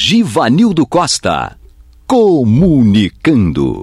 Givanildo Costa. Comunicando.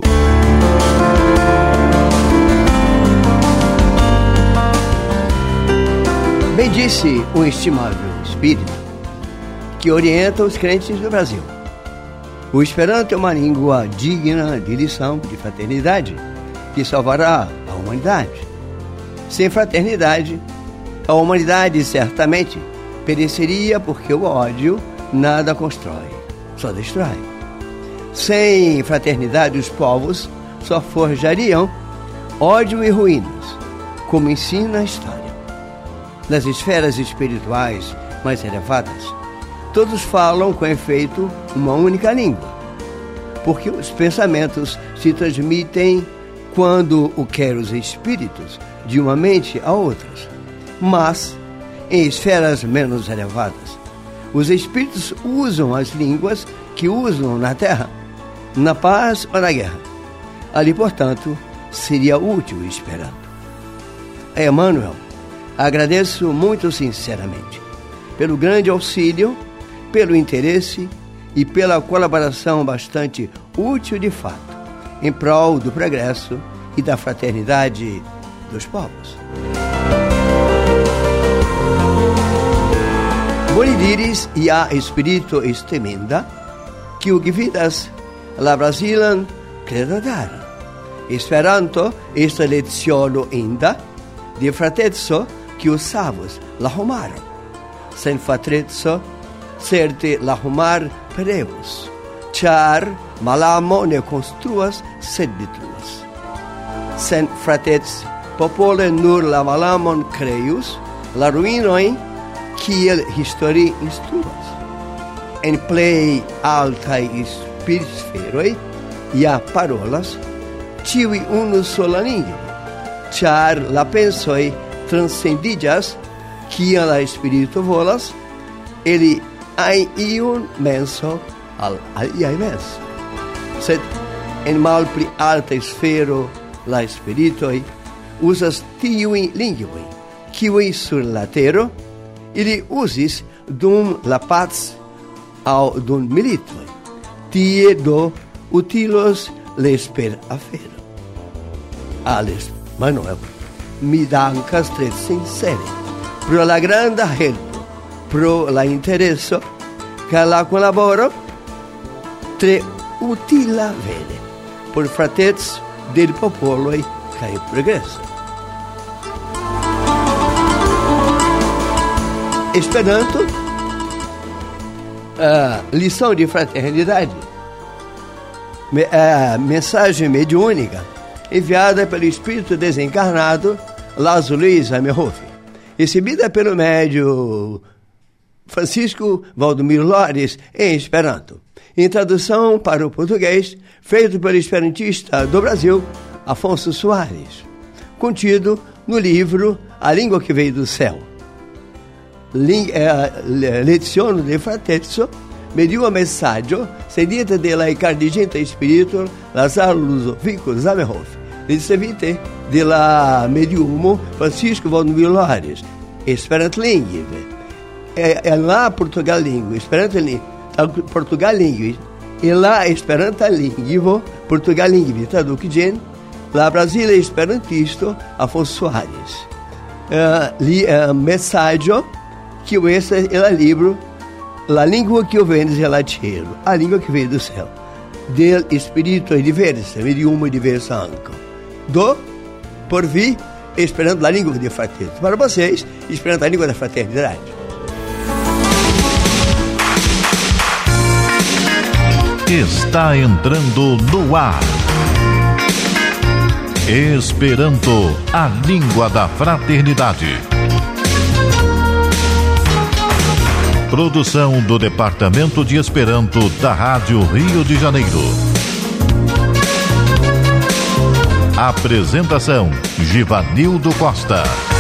Bem disse um estimável espírito que orienta os crentes do Brasil. O Esperanto é uma língua digna de lição de fraternidade que salvará a humanidade. Sem fraternidade, a humanidade certamente pereceria, porque o ódio nada constrói, só destrói. Sem fraternidade, os povos só forjariam ódio e ruínas, como ensina a história. Nas esferas espirituais mais elevadas, todos falam com efeito uma única língua, porque os pensamentos se transmitem quando o querem os espíritos de uma mente a outras. Mas, em esferas menos elevadas, os espíritos usam as línguas que usam na terra, na paz ou na guerra. Ali, portanto, seria útil o Esperanto. Emmanuel, agradeço muito sinceramente pelo grande auxílio, pelo interesse e pela colaboração bastante útil de fato, em prol do progresso e da fraternidade dos povos. Vuol diris ia spirito estemenda, kiu gvidas la Brazilan credo dara. Esperanto est leziono inda, de fratezzo kiu savus la homaro. Sen fratezzo certe la homar pereus, char malamo ne construas sed detruas. Sen fratez popole nur la malamon creius, la ruinoin kiel histori instruas. En plei altai spiritosferoi ia parolas ciui unu sola lingua, char la pensoi transcendigas kiel la spirito volas, eli ai iun menso al aliai menso. Sed en malpli alta sfero la spiritoi usas tiui lingvoi, kiui sur la tero ili usis dum la paz au dum militoi. Tie do utilos les per afero. Ales, Manuel, mi dankas tre sincere pro la granda helpo, pro la intereso, ca la collaboro tre utila vere por fratez del popoloi ca il progresso. Esperanto, lição de fraternidade, mensagem mediúnica enviada pelo espírito desencarnado Lázaro Luiz Amerhof, recebida pelo médium Francisco Valdomiro Lores em Esperanto, em tradução para o português, feito pelo esperantista do Brasil, Afonso Soares, contido no livro A Língua que Veio do Céu. Lezione di fratezzo, medium messaggio sentita della incardigente spirito Lazzaro Ludovico Zamenhof, ricevite della medium Francisco Valdomiro Lores, Esperanto Lingue, e lá Portugal Lingue, Esperanto Portugal Lingue, e lá Esperanto Lingue, Portugal Lingue, traduzindo, la Brasile Esperantisto Afonso Soares. Messaggio que esse é o livro La Língua que vendes é latino, a língua que veio do céu, del espírito diverso, medium diverso anco, do por vir esperando a língua de fraternidade. Para vocês, esperando a língua da fraternidade. Está entrando no ar Esperanto, a língua da fraternidade. Produção do Departamento de Esperanto da Rádio Rio de Janeiro. Apresentação: Givanildo Costa.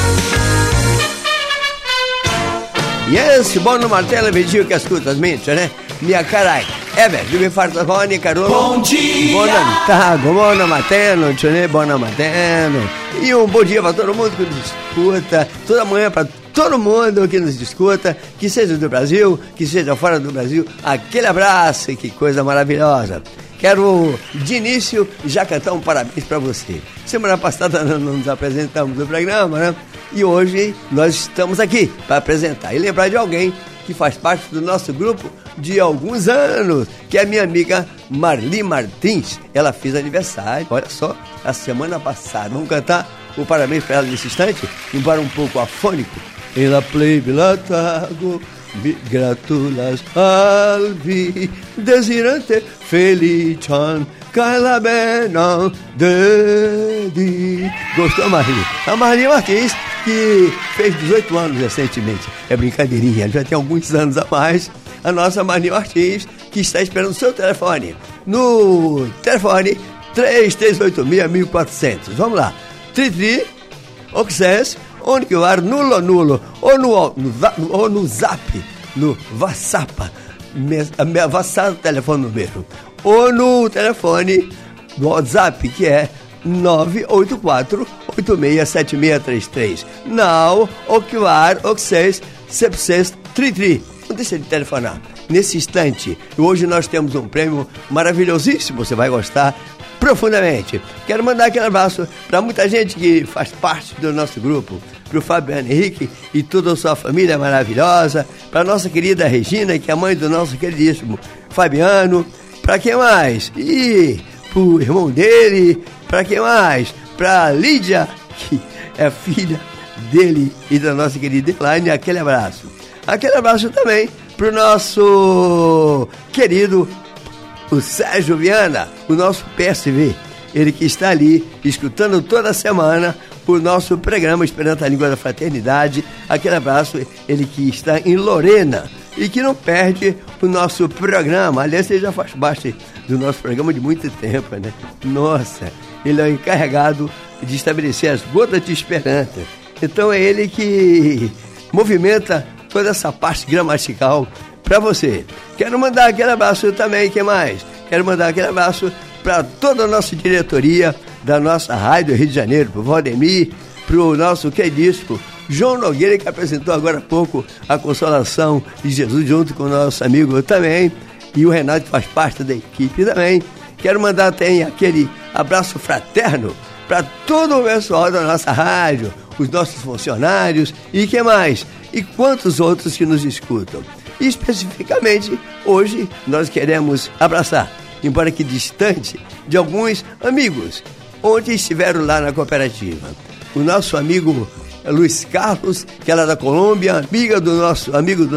Yes, buono martello vigio che ascolta smente, né? Mia carai. Beh, mi farta buoni Carolo. Bom dia. Buona mattina, buona mattina. E um bom dia para todo mundo que nos escuta toda manhã, para todo mundo que nos escuta, que seja do Brasil, que seja fora do Brasil, aquele abraço e que coisa maravilhosa. Quero, de início, já cantar um parabéns para você. Semana passada não nos apresentamos no programa, né? E hoje nós estamos aqui para apresentar e lembrar de alguém que faz parte do nosso grupo de alguns anos, que é a minha amiga Marli Martins. Ela fez aniversário, olha só, a semana passada. Vamos cantar o parabéns para ela nesse instante, embora um pouco afônico. Ela plebe latago, mi gratulas alvi, desirante felician, caila benon dedi. Gostou, Marli? A Marli Martins, que fez 18 anos recentemente. É brincadeirinha, já tem alguns anos a mais. A nossa Marli Martins, que está esperando o seu telefone. No telefone 3386-1400. Vamos lá. Tritri, Oxés, onde que eu ar nulo, ou no Zap, no WhatsApp, WhatsApp, telefone número, ou no telefone do WhatsApp, que é 984-867633. Não, Oquivar, Oxés, Sepsés, Tritri. Não deixa de telefonar. Nesse instante, hoje nós temos um prêmio maravilhosíssimo, você vai gostar profundamente. Quero mandar aquele abraço para muita gente que faz parte do nosso grupo, para o Fabiano Henrique e toda a sua família maravilhosa, para a nossa querida Regina, que é a mãe do nosso queridíssimo Fabiano, para quem mais? E para o irmão dele, para quem mais? Para a Lídia, que é filha dele e da nossa querida Elaine, aquele abraço. Aquele abraço também para o nosso querido o Sérgio Viana, o nosso PSV, ele que está ali escutando toda semana o nosso programa Esperanto a Língua da Fraternidade. Aquele abraço, ele que está em Lorena e que não perde o nosso programa. Aliás, ele já faz parte do nosso programa de muito tempo, né? Nossa, ele é o encarregado de estabelecer as gotas de Esperanto. Então é ele que movimenta toda essa parte gramatical para você. Quero mandar aquele abraço também, quem mais? Quero mandar aquele abraço para toda a nossa diretoria da nossa Rádio Rio de Janeiro, para o Valdemir, para o nosso queridíssimo João Nogueira, que apresentou agora há pouco a Consolação de Jesus, junto com o nosso amigo também, e o Renato, que faz parte da equipe também. Quero mandar também aquele abraço fraterno para todo o pessoal da nossa rádio, os nossos funcionários e quem mais? E quantos outros que nos escutam. E especificamente, hoje, nós queremos abraçar, embora que distante, de alguns amigos, onde estiveram lá na cooperativa. O nosso amigo Luiz Carlos, que é lá da Colômbia, amigo do nosso amigo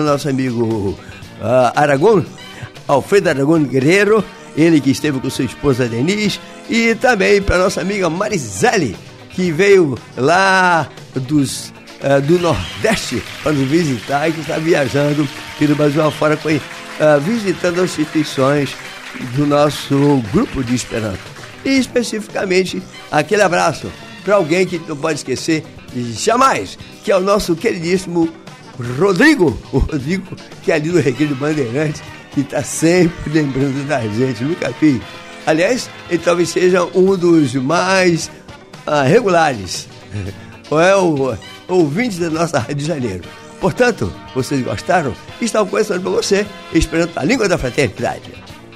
Aragão, Alfredo Aragão Guerreiro, ele que esteve com sua esposa Denise, e também para nossa amiga Marisele, que veio lá do Nordeste para nos visitar e que está viajando pelo Brasil afora, visitando as instituições do nosso grupo de Esperanto. E especificamente aquele abraço para alguém que não pode esquecer jamais, que é o nosso queridíssimo Rodrigo, o Rodrigo que é ali do Recreio Bandeirantes, que está sempre lembrando da gente, nunca vi. Aliás, ele talvez seja um dos mais regulares, ou é o ouvinte da nossa Rádio de Janeiro. Portanto, vocês gostaram? Estão começando para você, Esperanto a Língua da Fraternidade.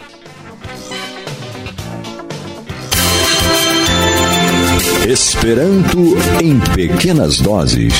Esperanto em pequenas doses.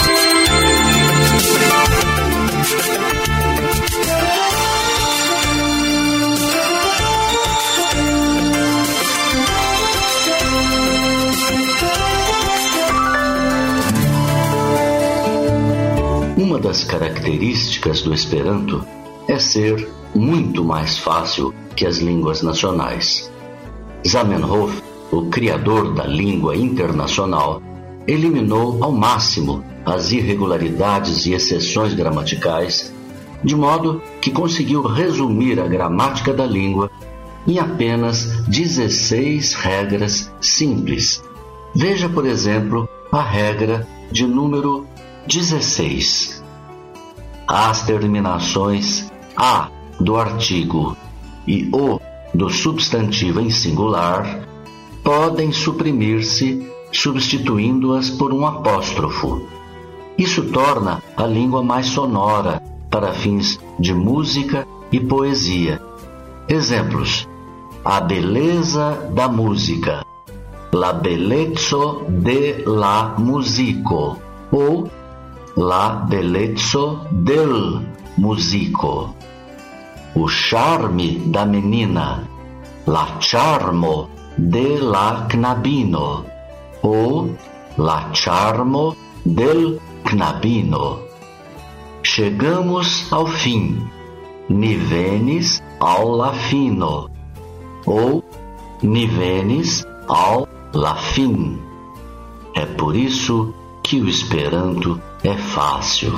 Uma das características do Esperanto é ser muito mais fácil que as línguas nacionais. Zamenhof, o criador da língua internacional, eliminou ao máximo as irregularidades e exceções gramaticais, de modo que conseguiu resumir a gramática da língua em apenas 16 regras simples. Veja, por exemplo, a regra de número 16. As terminações A do artigo e O do substantivo em singular podem suprimir-se substituindo-as por um apóstrofo. Isso torna a língua mais sonora para fins de música e poesia. Exemplos: a beleza da música, la bellezza de la musico, ou la bellezza del musico. O charme da menina, la charmo de la knabino, ou la charmo del knabino. Chegamos ao fim, ni venis ao la fino, ou ni venis ao la fin. É por isso que o Esperanto é fácil.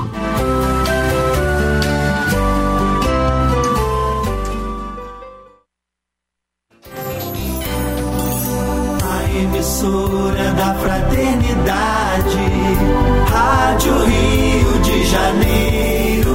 A emissora da Fraternidade, Rádio Rio de Janeiro.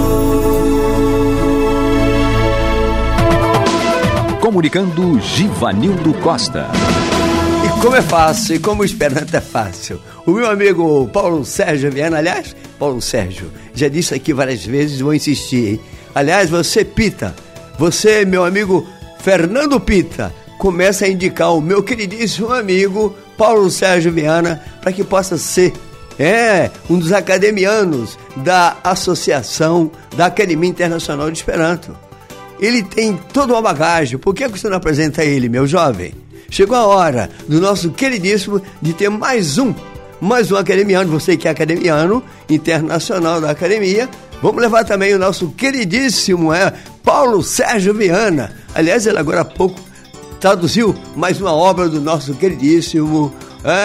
Comunicando Givanildo Costa. E como é fácil, e como o Esperanto é fácil. O meu amigo Paulo Sérgio Viana, aliás, Paulo Sérgio, já disse aqui várias vezes, vou insistir, hein? Aliás, você Pita, você, meu amigo Fernando Pita, começa a indicar o meu queridíssimo amigo Paulo Sérgio Viana para que possa ser um dos academianos da Associação da Academia Internacional de Esperanto. Ele tem toda uma bagagem. Por que você não apresenta ele, meu jovem? Chegou a hora do nosso queridíssimo de ter mais um academiano. Você que é academiano internacional da academia, vamos levar também o nosso queridíssimo Paulo Sérgio Viana. Aliás, ele agora há pouco traduziu mais uma obra do nosso queridíssimo.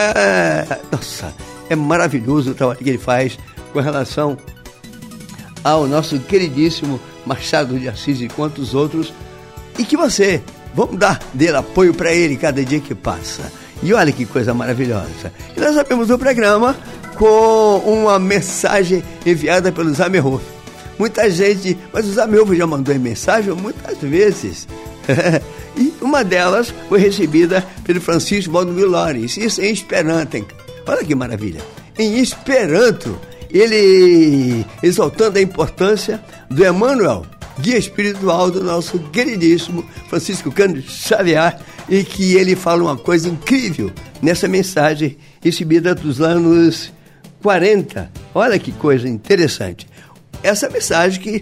Nossa, é maravilhoso o trabalho que ele faz com relação ao nosso queridíssimo Machado de Assis e quantos outros. E que vamos dar dele apoio para ele cada dia que passa. E olha que coisa maravilhosa. E nós abrimos o programa com uma mensagem enviada pelo Zamenhof. Muita gente, mas o Zamenhof já mandou mensagem muitas vezes. E uma delas foi recebida pelo Francisco Valdomiro Lores. Isso em Esperanto, hein? Olha que maravilha. Em Esperanto, ele exaltando a importância do Emmanuel, guia espiritual do nosso queridíssimo Francisco Cândido Xavier, e que ele fala uma coisa incrível nessa mensagem recebida dos anos 40. Olha que coisa interessante. Essa mensagem que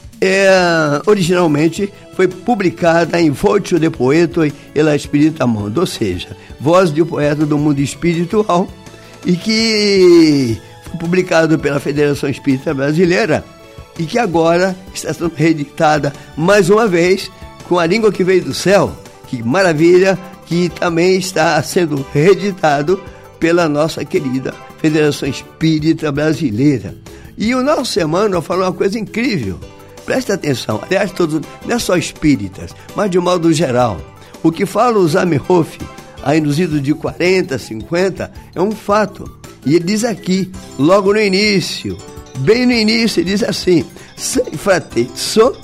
originalmente foi publicada em Voce de Poeto e la Spirita Mondo, ou seja, voz de poeta do mundo espiritual, e que foi publicado pela Federação Espírita Brasileira e que agora está sendo reeditada mais uma vez com a língua que veio do céu. Que maravilha, que também está sendo reeditado pela nossa querida Federação Espírita Brasileira. E o nosso Emmanuel falou uma coisa incrível. Preste atenção, aliás, todos, não é só espíritas, mas de um modo geral. O que fala o Zamenhof, aí nos idos de 40, 50, é um fato. E ele diz aqui, logo no início, bem no início, ele diz assim: sem fratezzo,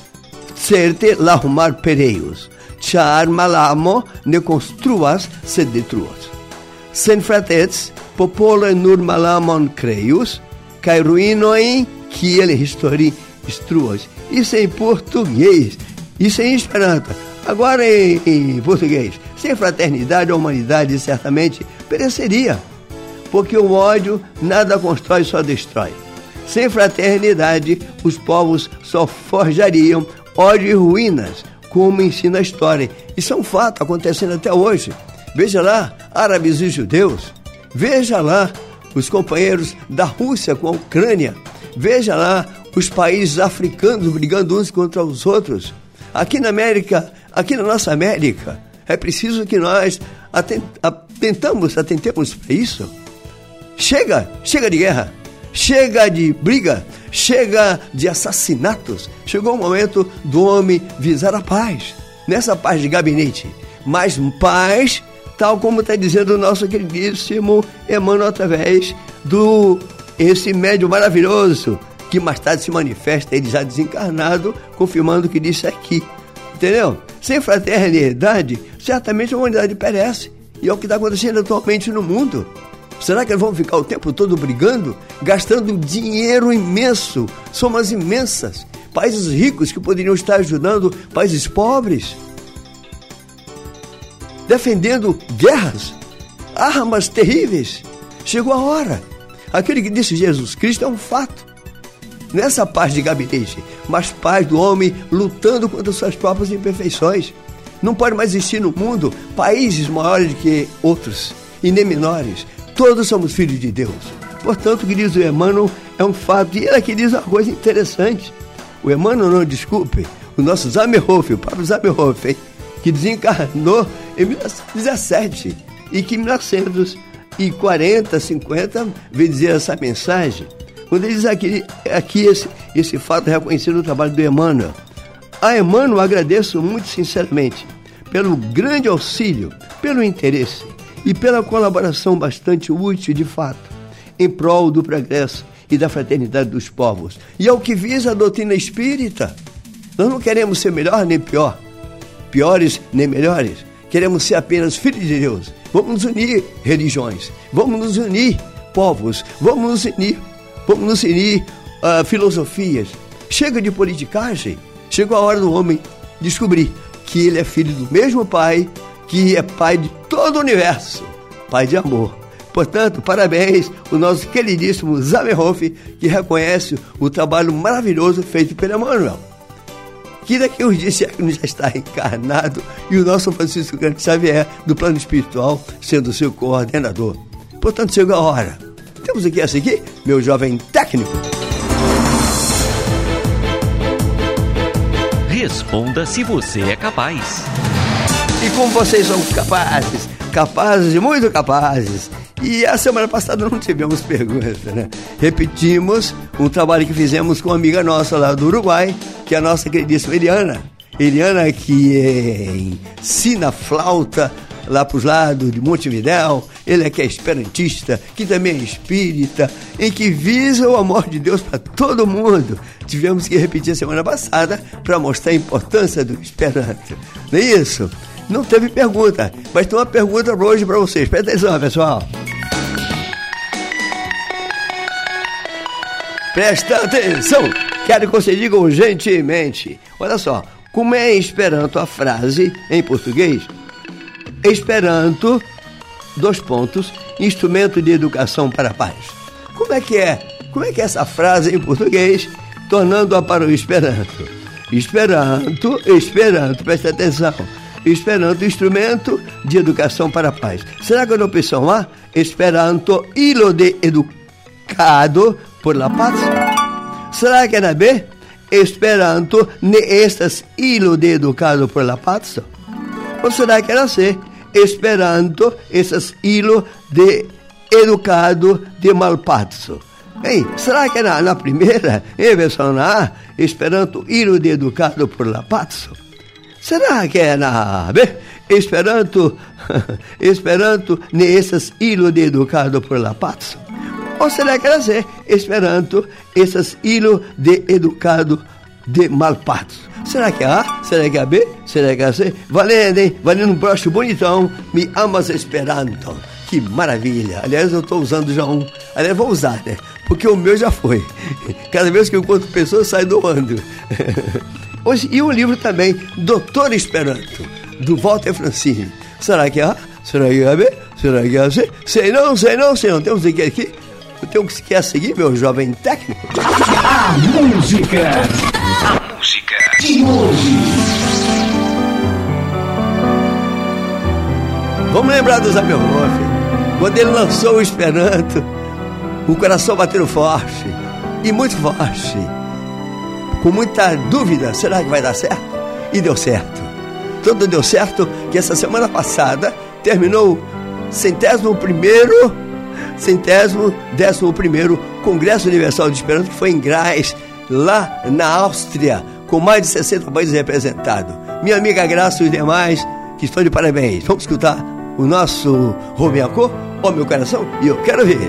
certe lahumar pereios, char malamo ne construas sed detruos. Sem fratez, popolo nur malamon creius, cae ruinoi kiel histori instruas. Isso é em português, isso é em Esperanto. Agora em português, sem fraternidade a humanidade certamente pereceria, porque o ódio nada constrói, só destrói. Sem fraternidade os povos só forjariam ódio e ruínas, como ensina a história. Isso é um fato acontecendo até hoje. Veja lá, árabes e judeus. Veja lá os companheiros da Rússia com a Ucrânia. Veja lá os países africanos brigando uns contra os outros. Aqui na América, aqui na nossa América, é preciso que nós atentemos para isso. Chega de guerra, chega de briga, chega de assassinatos. Chegou o momento do homem visar a paz, nessa paz de gabinete, mas paz, tal como está dizendo o nosso queridíssimo Emmanuel através esse médium maravilhoso, que mais tarde se manifesta, ele já desencarnado, confirmando o que disse aqui. Entendeu? Sem fraternidade, certamente a humanidade perece. E é o que está acontecendo atualmente no mundo. Será que eles vão ficar o tempo todo brigando, gastando dinheiro imenso, somas imensas, países ricos que poderiam estar ajudando países pobres, defendendo guerras, armas terríveis? Chegou a hora. Aquele que disse Jesus Cristo é um fato. Não é essa paz de gabinete, mas paz do homem lutando contra suas próprias imperfeições. Não pode mais existir no mundo países maiores do que outros e nem menores. Todos somos filhos de Deus. Portanto, o que diz o Emmanuel é um fato. E ele aqui diz uma coisa interessante. O Emmanuel, não, desculpe, o nosso Zamenhof, o próprio Zamenhof, que desencarnou em 1917 e que em 1940, 50, veio dizer essa mensagem. Quando ele diz aqui esse fato reconhecido no trabalho do Emmanuel. A Emmanuel agradeço muito sinceramente pelo grande auxílio, pelo interesse e pela colaboração bastante útil de fato em prol do progresso e da fraternidade dos povos. E ao que visa a doutrina espírita, nós não queremos ser melhor nem pior, piores nem melhores, queremos ser apenas filhos de Deus. Vamos nos unir religiões, vamos nos unir povos, vamos nos unir filosofias. Chega de politicagem. Chegou a hora do homem descobrir que ele é filho do mesmo Pai, que é Pai de todo o universo, Pai de amor. Portanto, parabéns ao nosso queridíssimo Zamenhof, que reconhece o trabalho maravilhoso feito pelo Emmanuel, que daqui uns dias já está encarnado, e o nosso Francisco Cândido Xavier, do plano espiritual, sendo seu coordenador. Portanto, chegou a hora. Temos o que a seguir, meu jovem técnico? Responda se você é capaz. E como vocês são capazes, muito capazes. E a semana passada não tivemos pergunta, né? Repetimos um trabalho que fizemos com uma amiga nossa lá do Uruguai, que é a nossa queridíssima Eliana. Eliana, que ensina flauta lá para os lados de Montevidéu. Ele é que é esperantista, que também é espírita, em que visa o amor de Deus para todo mundo. Tivemos que repetir a semana passada para mostrar a importância do Esperanto. Não é isso? Não teve pergunta, mas tem uma pergunta hoje para vocês. Presta atenção, pessoal. Presta atenção. Quero que você diga urgentemente. Olha só, como é em Esperanto a frase em português? Esperanto, instrumento de educação para a paz. Como é que é essa frase em português, tornando-a para o Esperanto? Esperanto, presta atenção. Esperanto, instrumento de educação para a paz. Será que é na opção A? Esperanto, hilo de educado por la paz? Será que é na B? Esperanto, ne estas hilo de educado por la paz? Ou será que é na C? Esperanto, essas hilo de educado de malpazzo. Hein? Será que é na primeira, em versão na A, Esperanto, hilo de educado por la pazzo? Será que é na B? Esperanto, nessas hilo de educado por la pazzo? Ou será que é na C? Esperanto, essas hilo de educado de malpazzo? Será que é A? Será que é a B? Será que é a C? Valendo, hein? Valendo um broche bonitão. Me amas esperando. Que maravilha. Aliás, eu estou usando já um. Aliás, vou usar, né? Porque o meu já foi. Cada vez que eu encontro pessoas, sai doando. Hoje, e um livro também, Doutor Esperanto, do Walter Francini. Será que é A? Será que é a B? Será que é a C? Sei não. Temos aqui. Temos que a seguir, meu jovem técnico. A música de hoje. Vamos lembrar do Zamenhof. Quando ele lançou o Esperanto, o coração bateu forte, e muito forte, com muita dúvida, será que vai dar certo? E deu certo. Tudo deu certo, que essa semana passada terminou o 11º Congresso Universal de Esperanto, que foi em Graz, lá na Áustria, com mais de 60 países representados. Minha amiga Graça e os demais, que estão de parabéns. Vamos escutar o nosso Robiacô, ó meu coração, e eu quero ver.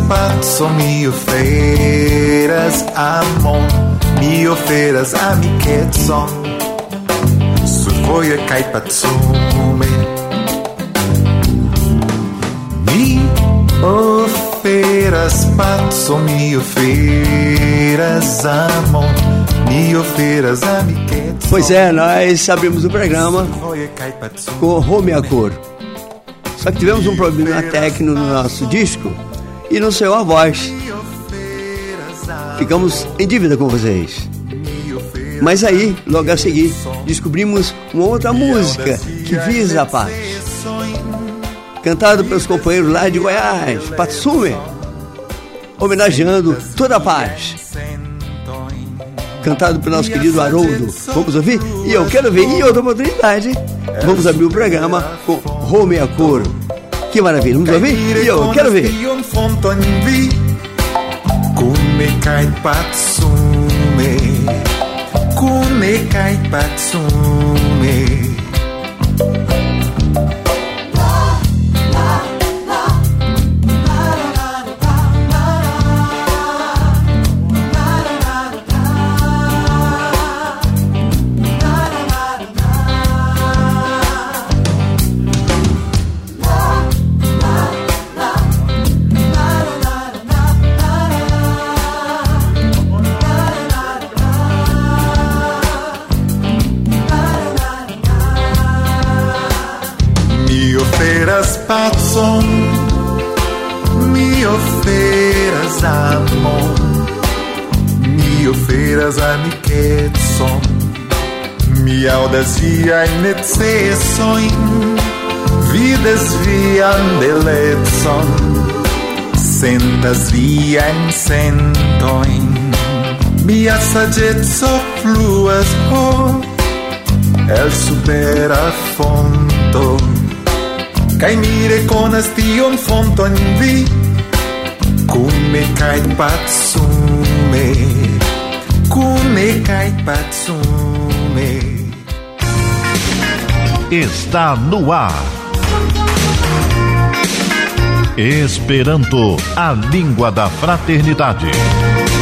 pazzo, mi oferas amor, mi oferas amichetson, su voie kai pazzume. Mi oferas pazzo, mi oferas amor, mi oferas amichetson. Pois é, nós abrimos o programa com Home a Cor. Só que tivemos um problema técnico no nosso disco e não saiu a voz. Ficamos em dívida com vocês. Mas aí, logo a seguir, descobrimos uma outra música que visa a paz. Cantado pelos companheiros lá de Goiás, Patsume, homenageando toda a paz. Cantado pelo nosso querido Haroldo. Vamos ouvir? E eu quero ver em outra oportunidade. Vamos abrir o programa com Home a Cor. Que maravilha, vamos ouvir? E eu quero ver. Come kai patsume, come kai patsume. Pazzo, mi oferas amor, mi oferas amichetson, mi audacia in excessoin, vides viam deletson, sentas via in sentoin, mia saggezzo fluas el supera fonto. Kai mi rekonas tion fonton vi, kune kai patsume, kune kai patsume. Está no ar. Esperanto, a língua da fraternidade.